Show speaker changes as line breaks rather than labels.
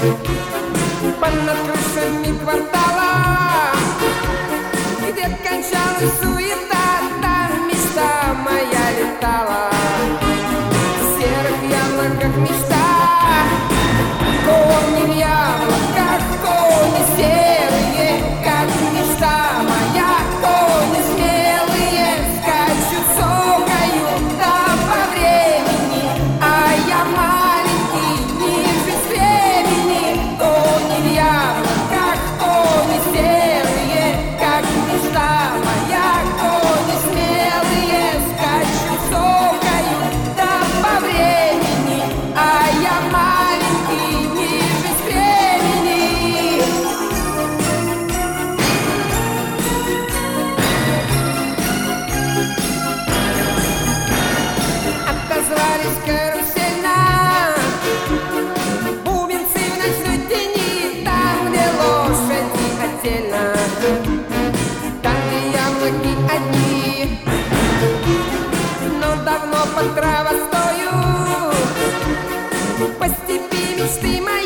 Над крышами квартала, где кончалась суета, там мечта моя летала. В серых яблоках мечта, кони в яблоках, кони серые, как мечта моя. Кони смелые скачут, цокают, да по времени, а я маленький, ниже стремени. Кони в яблоках, кони серые, как мечта моя. Кони смелые скачут, цокают, да по времени, а я маленький, ниже стремени. Отозвались карусельно бубенцы в ночной тени, там, где лошади отдельно, там, где яблоки одни. Но давно под травостою по степи мечты мои